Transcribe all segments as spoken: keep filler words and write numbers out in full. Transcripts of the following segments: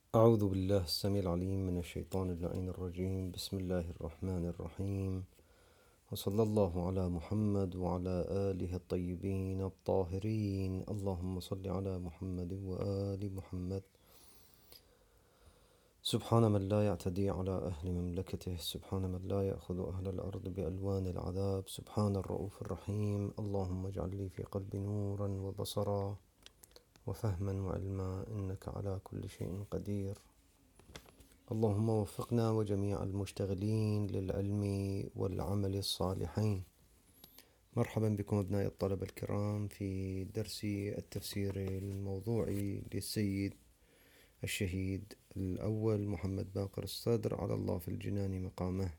أعوذ بالله السميع العليم من الشيطان اللعين الرجيم. بسم الله الرحمن الرحيم، وصلى الله على محمد وعلى آله الطيبين الطاهرين. اللهم صل على محمد وآل محمد. سبحان من لا يعتدي على أهل مملكته، سبحان من لا يأخذ أهل الأرض بألوان العذاب، سبحان الرؤوف الرحيم. اللهم اجعل لي في قلبي نورا وبصرا وفهما وعلما، إنك على كل شيء قدير. اللهم وفقنا وجميع المشتغلين للعلم والعمل الصالحين. مرحبا بكم أبناء الطلبة الكرام في درس التفسير الموضوعي للسيد الشهيد الأول محمد باقر الصدر على الله في الجنان مقامه.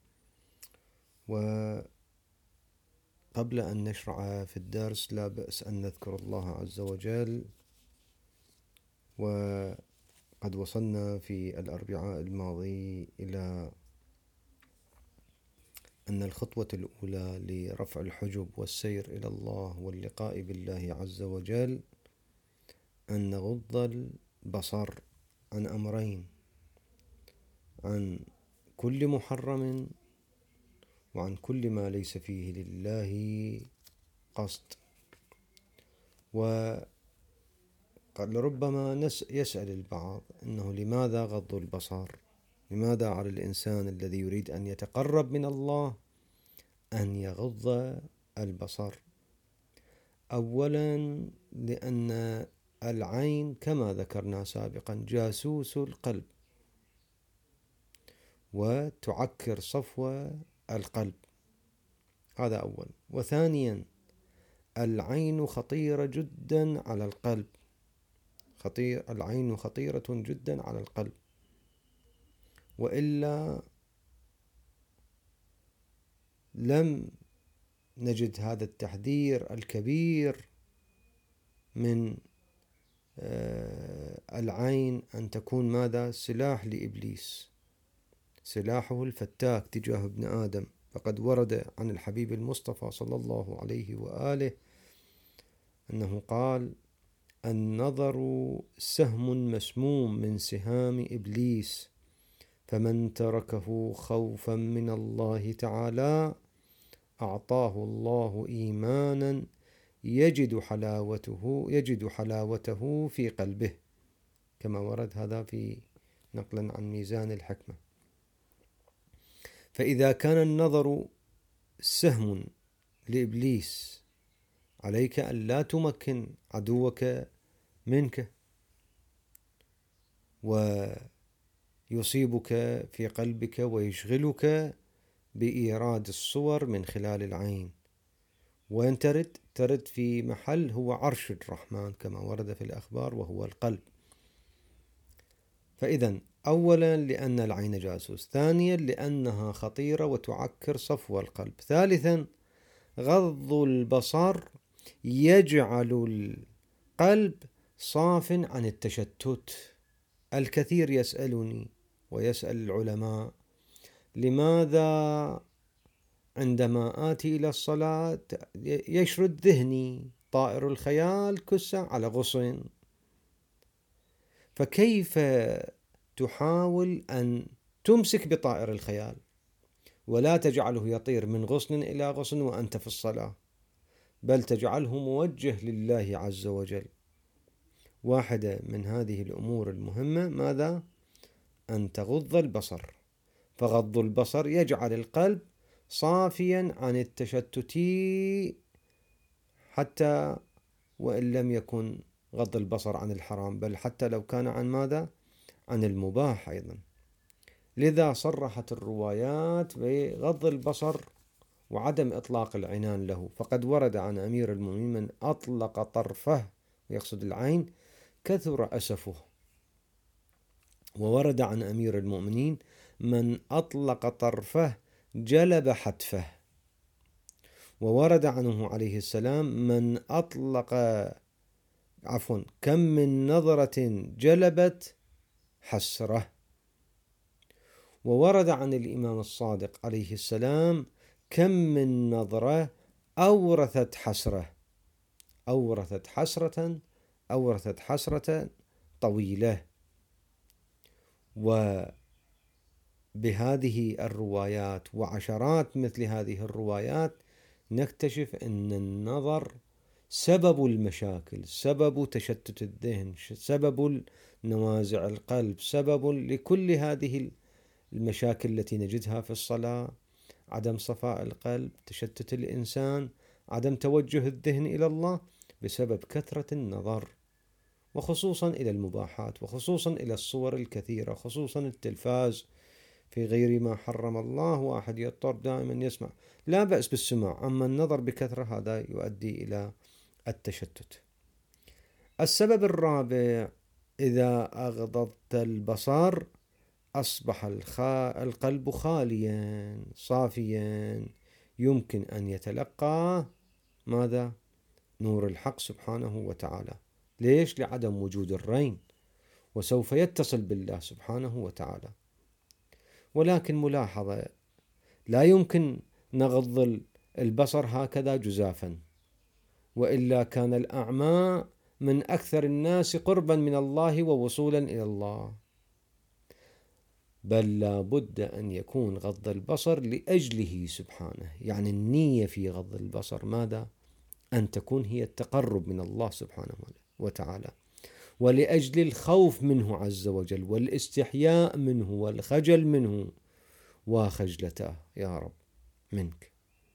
وقبل أن نشرع في الدرس لا بأس أن نذكر الله عز وجل. وقد وصلنا في الأربعاء الماضي إلى أن الخطوة الأولى لرفع الحجب والسير إلى الله واللقاء بالله عز وجل أن نغض البصر عن أمرين: عن كل محرم وعن كل ما ليس فيه لله قصد. ولربما يسأل البعض أنه لماذا غض البصر؟ لماذا على الإنسان الذي يريد أن يتقرب من الله أن يغض البصر؟ أولا لأن العين كما ذكرنا سابقا جاسوس القلب وتعكر صفو القلب، هذا أولا. وثانيا العين خطيرة جدا على القلب، خطير العين خطيرة جدا على القلب، وإلا لم نجد هذا التحذير الكبير من العين أن تكون ماذا؟ سلاح لإبليس، سلاحه الفتاك تجاه ابن آدم. فقد ورد عن الحبيب المصطفى صلى الله عليه وآله أنه قال: النظر سهم مسموم من سهام إبليس، فمن تركه خوفا من الله تعالى أعطاه الله إيمانا يجد حلاوته يجد حلاوته في قلبه، كما ورد هذا في نقلا عن ميزان الحكمة. فإذا كان النظر سهم لإبليس عليك أن لا تمكن عدوك منك ويصيبك في قلبك ويشغلك بإيراد الصور من خلال العين. وين ترد؟ ترد في محل هو عرش الرحمن كما ورد في الأخبار، وهو القلب. فإذا أولا لأن العين جاسوس، ثانيا لأنها خطيرة وتعكر صفو القلب، ثالثا غض البصر يجعل القلب صاف عن التشتت. الكثير يسألني ويسأل العلماء: لماذا عندما آتي إلى الصلاة يشرد ذهني طائر الخيال كسة على غصن؟ فكيف تحاول أن تمسك بطائر الخيال ولا تجعله يطير من غصن إلى غصن وأنت في الصلاة، بل تجعله موجه لله عز وجل؟ واحدة من هذه الأمور المهمة ماذا؟ أن تغض البصر. فغض البصر يجعل القلب صافيا عن التشتت، حتى وإن لم يكن غض البصر عن الحرام، بل حتى لو كان عن ماذا؟ عن المباح أيضا. لذا صرحت الروايات بغض البصر وعدم إطلاق العنان له. فقد ورد عن أمير المؤمنين من أطلق طرفه، ويقصد العين، كثر أسفه. وورد عن أمير المؤمنين من أطلق طرفه جلب حتفه. وورد عنه عليه السلام من أطلق عفوا كم من نظرة جلبت حسرة. وورد عن الإمام الصادق عليه السلام كم من نظرة أورثت حسرة أورثت حسرة أورثت حسرة طويلة. وبهذه الروايات وعشرات مثل هذه الروايات نكتشف أن النظر سبب المشاكل، سبب تشتت الذهن، سبب نوازع القلب، سبب لكل هذه المشاكل التي نجدها في الصلاة. عدم صفاء القلب، تشتت الإنسان، عدم توجه الذهن إلى الله بسبب كثرة النظر، وخصوصا إلى المباحات، وخصوصا إلى الصور الكثيرة، خصوصا التلفاز في غير ما حرم الله. واحد يضطر دائما يسمع، لا بأس بالسماع، أما النظر بكثرة هذا يؤدي إلى التشتت. السبب الرابع: إذا أغضضت البصر أصبح القلب خاليا صافيا، يمكن أن يتلقى ماذا؟ نور الحق سبحانه وتعالى. ليش؟ لعدم وجود الرين، وسوف يتصل بالله سبحانه وتعالى. ولكن ملاحظة، لا يمكن نغض البصر هكذا جزافا، وإلا كان الأعمى من أكثر الناس قربا من الله ووصولا إلى الله، بل لا بد أن يكون غض البصر لأجله سبحانه. يعني النية في غض البصر ماذا؟ أن تكون هي التقرب من الله سبحانه وتعالى، ولأجل الخوف منه عز وجل، والاستحياء منه، والخجل منه، وخجلته يا رب منك.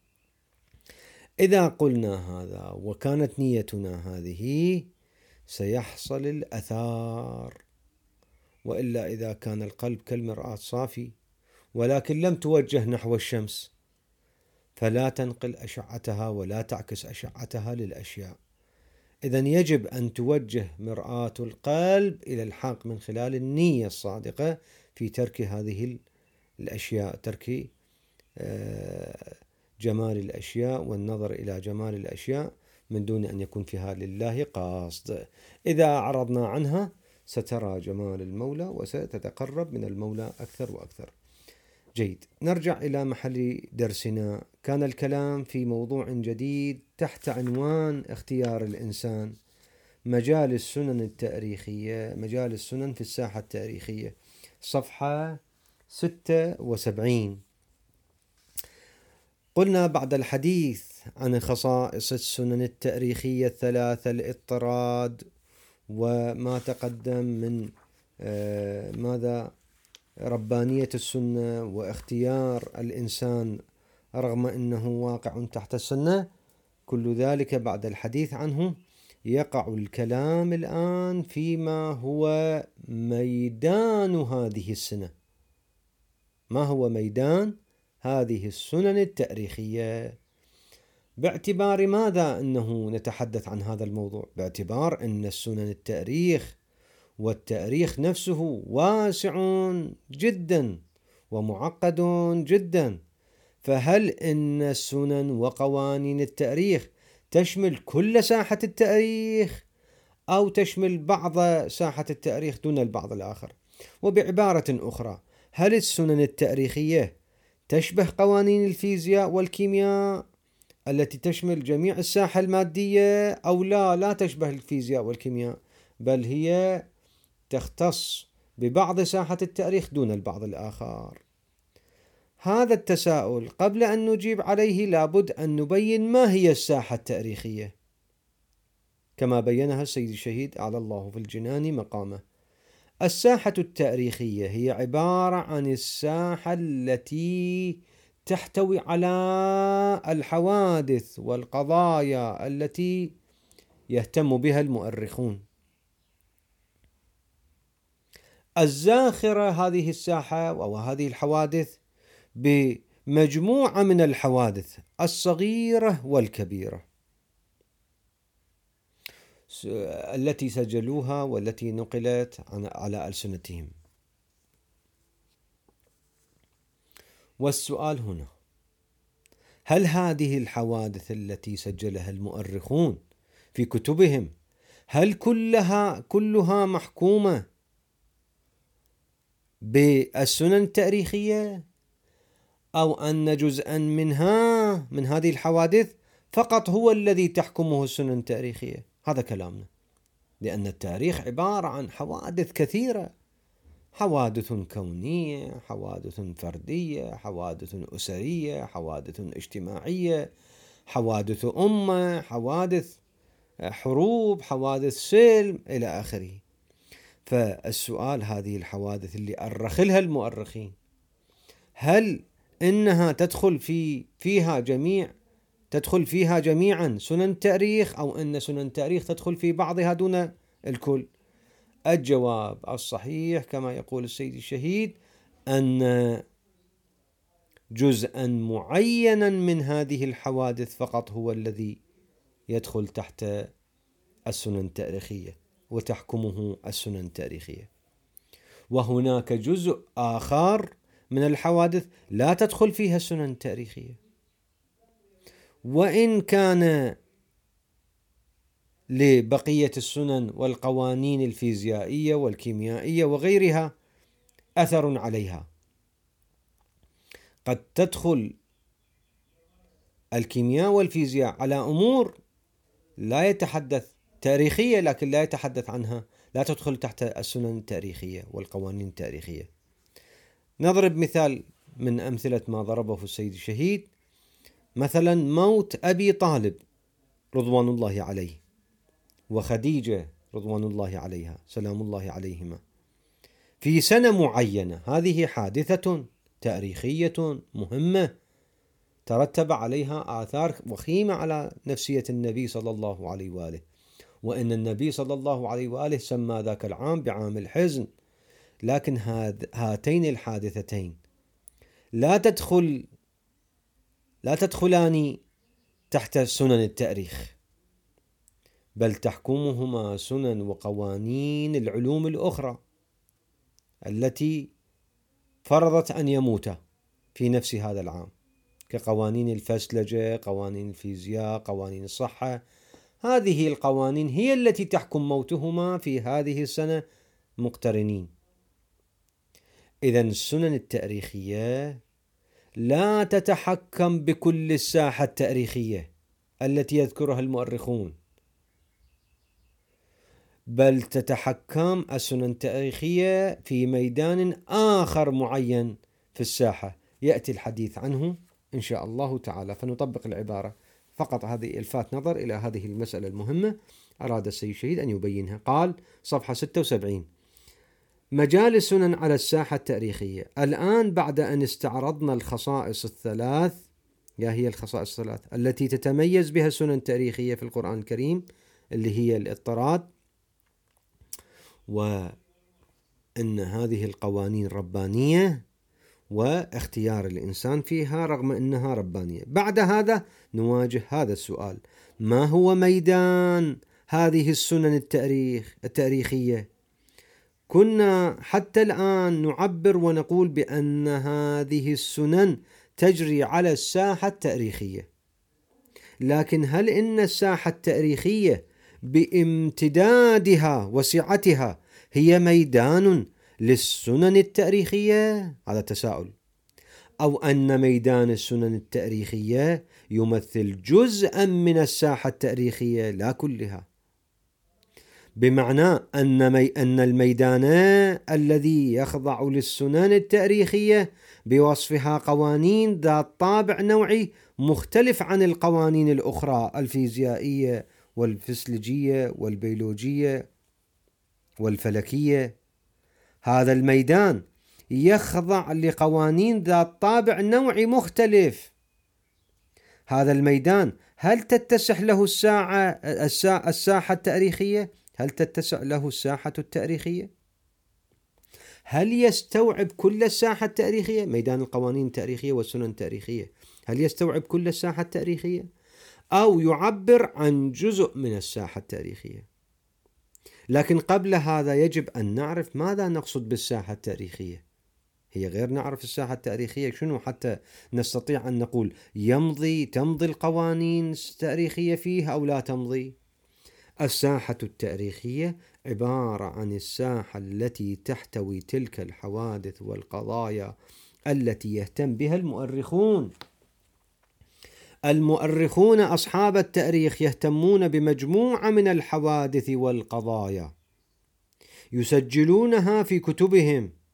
إذا قلنا هذا وكانت نيتنا هذه سيحصل الأثار. وإلا إذا كان القلب كالمرآة صافي ولكن لم توجه نحو الشمس، فلا تنقل أشعتها ولا تعكس أشعتها للأشياء. إذن يجب أن توجه مرآة القلب إلى الحق من خلال النية الصادقة في ترك هذه الأشياء، ترك جمال الأشياء والنظر إلى جمال الأشياء من دون أن يكون فيها لله قاصد. إذا أعرضنا عنها سترى جمال المولى وستتقرب من المولى أكثر وأكثر. جيد، نرجع إلى محل درسنا. كان الكلام في موضوع جديد تحت عنوان اختيار الإنسان، مجال السنن التاريخية، مجال السنن في الساحة التاريخية، صفحة ستة وسبعين. قلنا بعد الحديث عن خصائص السنن التاريخية الثلاثة، الاضطراد وما تقدم من آه ماذا ربانية السنة واختيار الإنسان رغم أنه واقع تحت السنة، كل ذلك بعد الحديث عنه يقع الكلام الآن فيما هو ميدان هذه السنة. ما هو ميدان هذه السنن التاريخية؟ باعتبار ماذا أنه نتحدث عن هذا الموضوع؟ باعتبار أن السنن التاريخ والتاريخ نفسه واسع جدا ومعقد جدا، فهل إن السنن وقوانين التاريخ تشمل كل ساحة التاريخ أو تشمل بعض ساحة التاريخ دون البعض الآخر؟ وبعبارة أخرى، هل السنن التاريخية تشبه قوانين الفيزياء والكيمياء التي تشمل جميع الساحة المادية، أو لا لا تشبه الفيزياء والكيمياء، بل هي تختص ببعض ساحة التاريخ دون البعض الآخر؟ هذا التساؤل قبل أن نجيب عليه لابد أن نبين ما هي الساحة التاريخية كما بينها السيد الشهيد أعلى الله في الجنان مقامه. الساحة التاريخية هي عبارة عن الساحة التي تحتوي على الحوادث والقضايا التي يهتم بها المؤرخون. الزاخرة هذه الساحة وهذه الحوادث بمجموعة من الحوادث الصغيرة والكبيرة التي سجلوها والتي نقلت على ألسنتهم. والسؤال هنا، هل هذه الحوادث التي سجلها المؤرخون في كتبهم هل كلها كلها محكومة بالسنن التاريخية، أو أن جزءا منها من هذه الحوادث فقط هو الذي تحكمه السنن التاريخية؟ هذا كلامنا، لأن التاريخ عبارة عن حوادث كثيرة حوادث كونية، حوادث فردية، حوادث أسرية، حوادث اجتماعية، حوادث أمة، حوادث حروب، حوادث سلم إلى آخره. فالسؤال هذه الحوادث اللي أرخ لها المؤرخين هل إنها تدخل في فيها جميع تدخل فيها جميعا سنن التاريخ، أو أن سنن التاريخ تدخل في بعضها دون الكل؟ الجواب الصحيح كما يقول السيد الشهيد أن جزءا معينا من هذه الحوادث فقط هو الذي يدخل تحت السنن التاريخية وتحكمه السنن التاريخية، وهناك جزء آخر من الحوادث لا تدخل فيها السنن التاريخية، وإن كان لبقية السنن والقوانين الفيزيائية والكيميائية وغيرها أثر عليها. قد تدخل الكيمياء والفيزياء على أمور لا يتحدث تاريخية، لكن لا يتحدث عنها، لا تدخل تحت السنن التاريخية والقوانين التاريخية. نضرب مثال من أمثلة ما ضربه السيد الشهيد، مثلا موت أبي طالب رضوان الله عليه وخديجة رضوان الله عليها سلام الله عليهما في سنة معينة. هذه حادثة تاريخية مهمة ترتب عليها آثار وخيمة على نفسية النبي صلى الله عليه وآله، وإن النبي صلى الله عليه وآله سمى ذاك العام بعام الحزن. لكن هاتين الحادثتين لا تدخل لا تدخلان تحت سنن التاريخ، بل تحكمهما سنن وقوانين العلوم الأخرى التي فرضت أن يموت في نفس هذا العام، كقوانين الفسلجة، قوانين الفيزياء، قوانين الصحة. هذه القوانين هي التي تحكم موتهما في هذه السنة مقترنين. إذن السنن التاريخية لا تتحكم بكل الساحة التاريخية التي يذكرها المؤرخون، بل تتحكم السنن التاريخية في ميدان آخر معين في الساحة يأتي الحديث عنه إن شاء الله تعالى. فنطبق العبارة فقط، هذه الفات نظر إلى هذه المسألة المهمة أراد السيد الشهيد أن يبينها. قال صفحة ستة وسبعين: مجال السنن على الساحة التاريخية. الآن بعد أن استعرضنا الخصائص الثلاث، يا هي الخصائص الثلاث التي تتميز بها السنن التاريخية في القرآن الكريم، اللي هي الاضطراد، وأن هذه القوانين ربانية واختيار الإنسان فيها رغم أنها ربانية. بعد هذا نواجه هذا السؤال: ما هو ميدان هذه السنن التاريخ التاريخية؟ كنا حتى الآن نعبر ونقول بأن هذه السنن تجري على الساحة التاريخية، لكن هل إن الساحة التاريخية بامتدادها وسعتها هي ميدان للسنن التاريخية؟ هذا تساؤل. أو أن ميدان السنن التاريخية يمثل جزءا من الساحة التاريخية لا كلها، بمعنى أن مي أن الميدان الذي يخضع للسنن التاريخية بوصفها قوانين ذات طابع نوعي مختلف عن القوانين الأخرى الفيزيائية والفسلجية والبيولوجية والفلكية. هذا الميدان يخضع لقوانين ذات طابع نوعي مختلف. هذا الميدان هل تتسع له الساعة الساحة التاريخية؟ هل تتسع له الساحة التاريخية؟ هل يستوعب كل الساحة التاريخية؟ ميدان القوانين التاريخية والسنن التاريخية هل يستوعب كل الساحة التاريخية؟ أو يعبر عن جزء من الساحة التاريخية؟ لكن قبل هذا يجب أن نعرف ماذا نقصد بالساحة التاريخية. هي غير نعرف الساحة التاريخية شنو حتى نستطيع أن نقول يمضي تمضي القوانين التاريخية فيها أو لا تمضي. الساحة التاريخية عبارة عن الساحة التي تحتوي تلك الحوادث والقضايا التي يهتم بها المؤرخون. المؤرخون أصحاب التاريخ يهتمون بمجموعة من الحوادث والقضايا، يسجلونها في كتبهم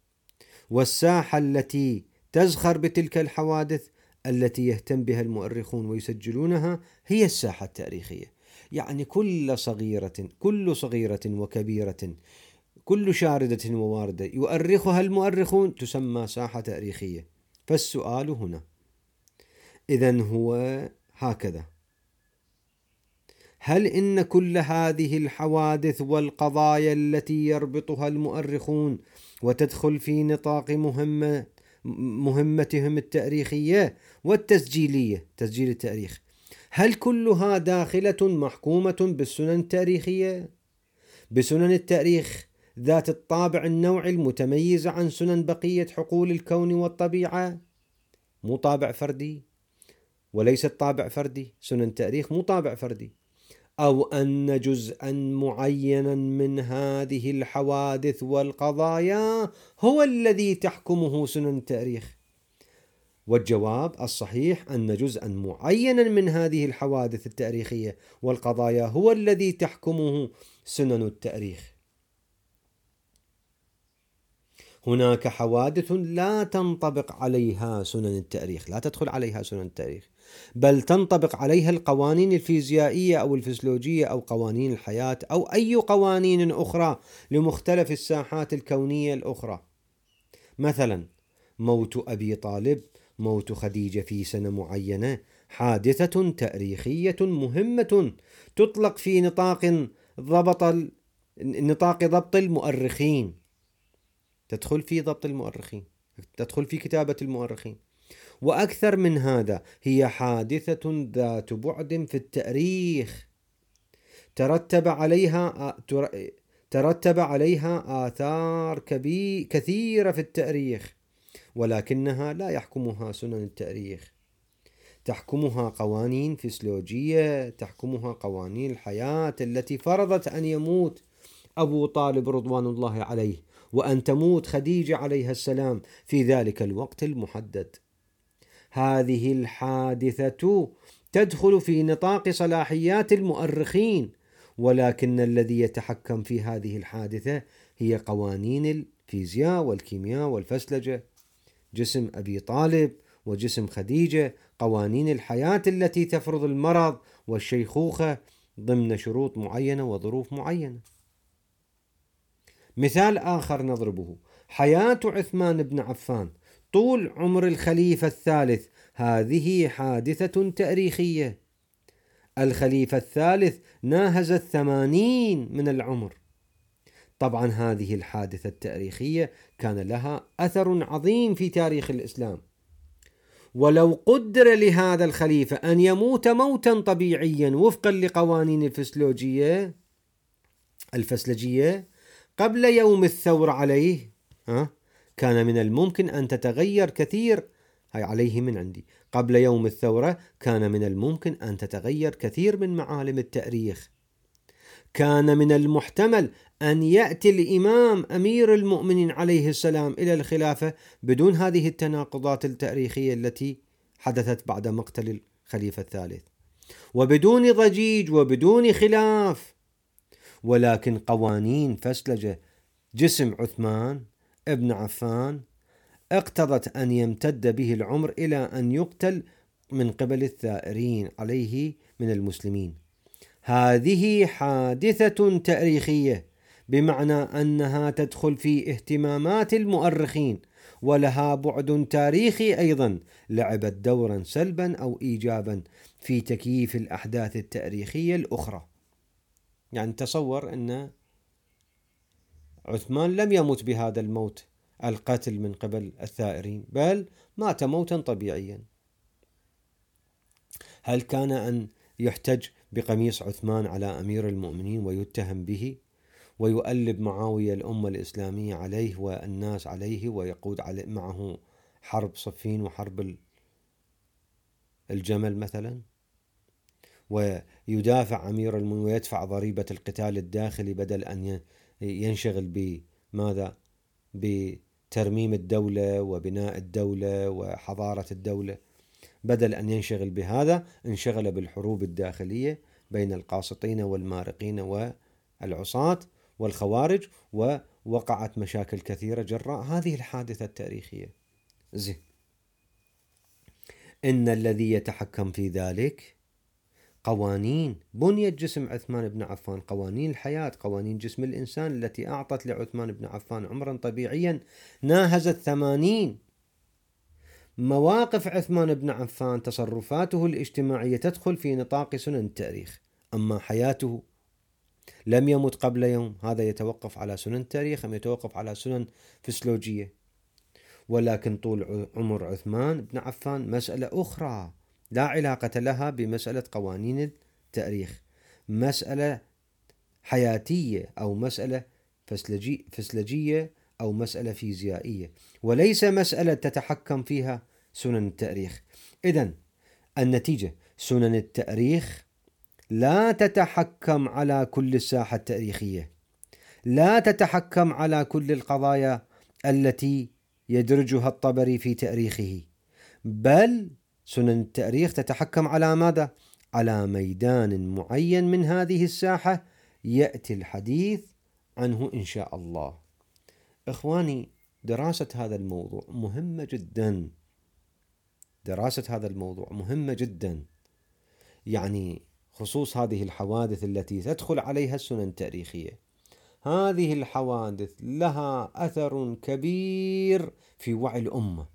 والساحة التي تزخر بتلك الحوادث التي يهتم بها المؤرخون ويسجلونها هي الساحة التاريخية. يعني كل صغيرة كل صغيرة وكبيرة، كل شاردة وواردة يؤرخها المؤرخون تسمى ساحة تاريخية. فالسؤال هنا إذن هو هكذا: هل إن كل هذه الحوادث والقضايا التي يربطها المؤرخون وتدخل في نطاق مهمة مهمتهم التاريخية والتسجيلية، تسجيل التاريخ، هل كلها داخلة محكومة بالسنن التاريخية، بسنن التاريخ ذات الطابع النوعي المتميز عن سنن بقية حقول الكون والطبيعة؟ مو طابع فردي، وليس طابع فردي، سنن تاريخ مو طابع فردي. أو أن جزءا معينا من هذه الحوادث والقضايا هو الذي تحكمه سنن التاريخ؟ والجواب الصحيح أن جزءا معينا من هذه الحوادث التاريخية والقضايا هو الذي تحكمه سنن التاريخ. هناك حوادث لا تنطبق عليها سنن التاريخ، لا تدخل عليها سنن التاريخ، بل تنطبق عليها القوانين الفيزيائية أو الفسيولوجية أو قوانين الحياة أو أي قوانين أخرى لمختلف الساحات الكونية الأخرى. مثلا موت أبي طالب، موت خديجة في سنة معينة، حادثة تاريخية مهمة تطلق في نطاق ضبط نطاق ضبط المؤرخين، تدخل في ضبط المؤرخين، تدخل في كتابة المؤرخين. وأكثر من هذا، هي حادثة ذات بعد في التاريخ ترتب عليها ترتب عليها آثار كثيرة في التاريخ، ولكنها لا يحكمها سنن التاريخ، تحكمها قوانين فسيولوجية، تحكمها قوانين الحياة التي فرضت أن يموت أبو طالب رضوان الله عليه وأن تموت خديجة عليها السلام في ذلك الوقت المحدد. هذه الحادثة تدخل في نطاق صلاحيات المؤرخين، ولكن الذي يتحكم في هذه الحادثة هي قوانين الفيزياء والكيمياء والفسلجة، جسم أبي طالب وجسم خديجة، قوانين الحياة التي تفرض المرض والشيخوخة ضمن شروط معينة وظروف معينة. مثال آخر نضربه: حياة عثمان بن عفان طول عمر الخليفة الثالث، هذه حادثة تاريخية. الخليفة الثالث ناهز الثمانين من العمر. طبعا هذه الحادثة التاريخية كان لها أثر عظيم في تاريخ الإسلام، ولو قدر لهذا الخليفة أن يموت موتا طبيعيا وفقا لقوانين الفسيولوجية الفسلجية قبل يوم الثورة عليه، ها كان من الممكن أن تتغير كثير هاي عليه من عندي قبل يوم الثورة كان من الممكن أن تتغير كثير من معالم التاريخ. كان من المحتمل أن يأتي الإمام أمير المؤمنين عليه السلام إلى الخلافة بدون هذه التناقضات التاريخية التي حدثت بعد مقتل الخليفة الثالث، وبدون ضجيج وبدون خلاف. ولكن قوانين فسلجة جسم عثمان ابن عفان اقتضت أن يمتد به العمر إلى أن يقتل من قبل الثائرين عليه من المسلمين. هذه حادثة تاريخية، بمعنى أنها تدخل في اهتمامات المؤرخين ولها بعد تاريخي أيضا، لعبت دورا سلبا أو إيجابا في تكييف الأحداث التاريخية الأخرى. يعني تصور أن عثمان لم يمت بهذا الموت القتل من قبل الثائرين، بل مات موتا طبيعيا. هل كان أن يحتج بقميص عثمان على أمير المؤمنين ويتهم به ويؤلب معاوية الأمة الإسلامية عليه والناس عليه ويقود معه حرب صفين وحرب الجمل مثلا، ويدافع أمير المؤمنين ويدفع ضريبة القتال الداخلي بدل أن ينشغل بماذا؟ بترميم الدولة وبناء الدولة وحضارة الدولة. بدل أن ينشغل بهذا انشغل بالحروب الداخلية بين القاسطين والمارقين والعصاة والخوارج، وقعت مشاكل كثيرة جراء هذه الحادثة التاريخية. زين، إن الذي يتحكم في ذلك قوانين بنية جسم عثمان بن عفان، قوانين الحياة، قوانين جسم الإنسان التي أعطت لعثمان بن عفان عمرا طبيعيا ناهز الثمانين. مواقف عثمان بن عفان، تصرفاته الاجتماعية تدخل في نطاق سنن التاريخ. أما حياته، لم يمت قبل يوم، هذا يتوقف على سنن التاريخ أم يتوقف على سنن فسيولوجية. ولكن طول عمر عثمان بن عفان مسألة أخرى لا علاقة لها بمسألة قوانين التاريخ، مسألة حياتية أو مسألة فسيولوجية أو مسألة فيزيائية، وليس مسألة تتحكم فيها سنن التاريخ. إذن النتيجة، سنن التاريخ لا تتحكم على كل الساحة التاريخية، لا تتحكم على كل القضايا التي يدرجها الطبري في تاريخه، بل سنن التاريخ تتحكم على ماذا؟ على ميدان معين من هذه الساحة يأتي الحديث عنه إن شاء الله. إخواني، دراسة هذا الموضوع مهمة جدا، دراسة هذا الموضوع مهمة جدا، يعني خصوص هذه الحوادث التي تدخل عليها السنن التاريخية. هذه الحوادث لها أثر كبير في وعي الأمة،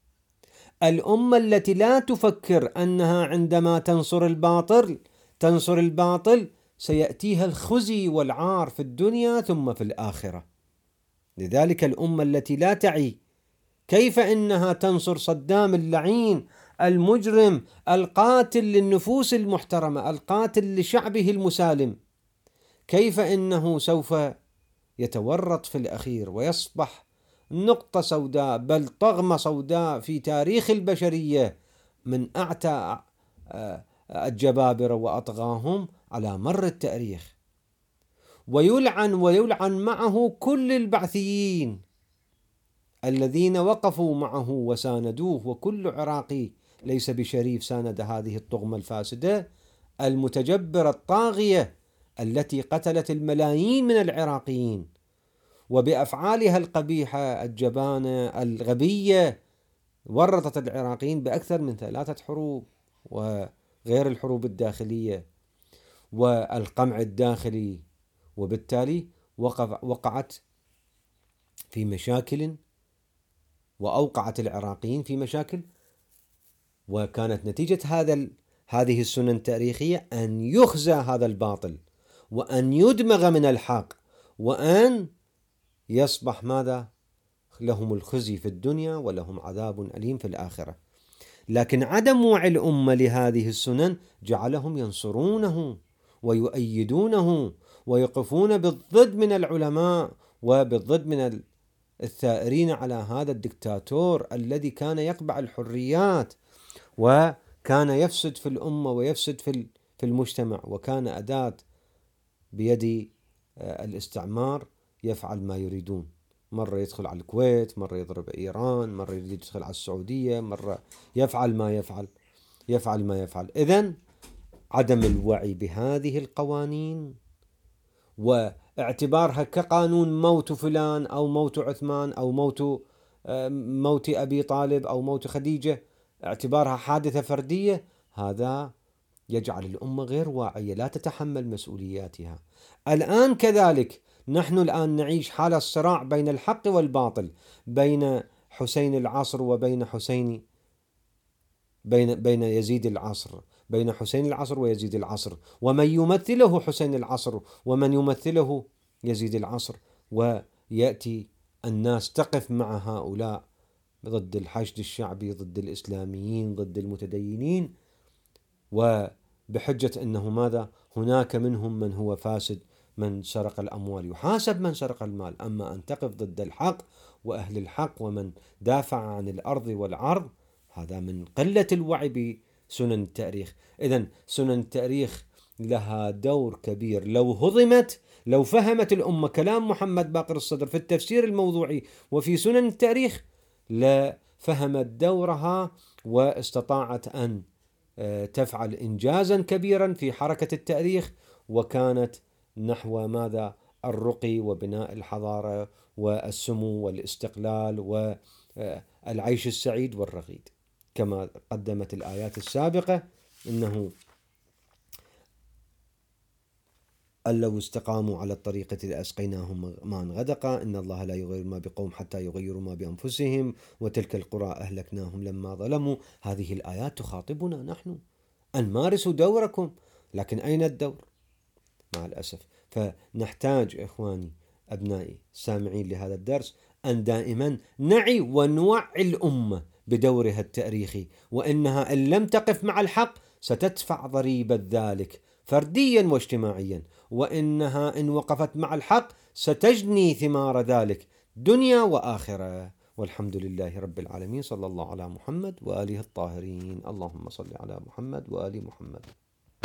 الأمة التي لا تفكر أنها عندما تنصر الباطل تنصر الباطل سيأتيها الخزي والعار في الدنيا ثم في الآخرة. لذلك الأمة التي لا تعي كيف إنها تنصر صدام اللعين المجرم القاتل للنفوس المحترمة، القاتل لشعبه المسالم، كيف إنه سوف يتورط في الأخير ويصبح نقطة سوداء بل طغمة سوداء في تاريخ البشرية من أعتى الجبابرة وأطغاهم على مر التاريخ، ويلعن ويلعن معه كل البعثيين الذين وقفوا معه وساندوه، وكل عراقي ليس بشريف ساند هذه الطغمة الفاسدة المتجبرة الطاغية التي قتلت الملايين من العراقيين وبأفعالها القبيحة الجبانة الغبية ورطت العراقيين بأكثر من ثلاثة حروب، وغير الحروب الداخلية والقمع الداخلي، وبالتالي وقعت في مشاكل وأوقعت العراقيين في مشاكل. وكانت نتيجة هذا هذه السنن التاريخية أن يخزى هذا الباطل وأن يدمغ من الحق وأن يصبح ماذا؟ لهم الخزي في الدنيا ولهم عذاب أليم في الآخرة. لكن عدم وعي الأمة لهذه السنن جعلهم ينصرونه ويؤيدونه ويقفون بالضد من العلماء وبالضد من الثائرين على هذا الدكتاتور الذي كان يقبع الحريات وكان يفسد في الأمة ويفسد في في المجتمع، وكان أداة بيد الاستعمار يفعل ما يريدون. مرة يدخل على الكويت، مرة يضرب إيران، مرة يدخل على السعودية، مرة يفعل ما يفعل يفعل ما يفعل. إذن عدم الوعي بهذه القوانين واعتبارها كقانون موت فلان أو موت عثمان أو موت موت أبي طالب أو موت خديجة، اعتبارها حادثة فردية، هذا يجعل الأمة غير واعية لا تتحمل مسؤولياتها. الآن كذلك نحن الآن نعيش حالة الصراع بين الحق والباطل، بين حسين العصر وبين حسين بين بين يزيد العصر، بين حسين العصر ويزيد العصر، ومن يمثله حسين العصر ومن يمثله يزيد العصر، ويأتي الناس تقف مع هؤلاء ضد الحشد الشعبي، ضد الإسلاميين، ضد المتدينين، وبحجة أنه ماذا؟ هناك منهم من هو فاسد، من سرق الأموال يحاسب من سرق المال. أما أن تقف ضد الحق وأهل الحق ومن دافع عن الأرض والعرض، هذا من قلة الوعي بسنن التاريخ. إذن سنن التاريخ لها دور كبير، لو هضمت، لو فهمت الأمة كلام محمد باقر الصدر في التفسير الموضوعي وفي سنن التاريخ لفهمت دورها واستطاعت أن تفعل إنجازا كبيرا في حركة التاريخ، وكانت نحو ماذا؟ الرقي وبناء الحضارة والسمو والاستقلال والعيش السعيد والرغيد، كما قدمت الآيات السابقة إنه أن لو استقاموا على الطريقة لأسقيناهم ماء غدقا، إن الله لا يغير ما بقوم حتى يغيروا ما بأنفسهم، وتلك القرى أهلكناهم لما ظلموا. هذه الآيات تخاطبنا نحن أن مارسوا دوركم، لكن أين الدور؟ مع الأسف. فنحتاج إخواني أبنائي السامعين لهذا الدرس أن دائما نعي ونوعي الأمة بدورها التاريخي، وإنها إن لم تقف مع الحق ستدفع ضريبة ذلك فرديا واجتماعيا، وإنها إن وقفت مع الحق ستجني ثمار ذلك دنيا وآخرة. والحمد لله رب العالمين. صلى الله على محمد وآله الطاهرين. اللهم صل على محمد وآل محمد.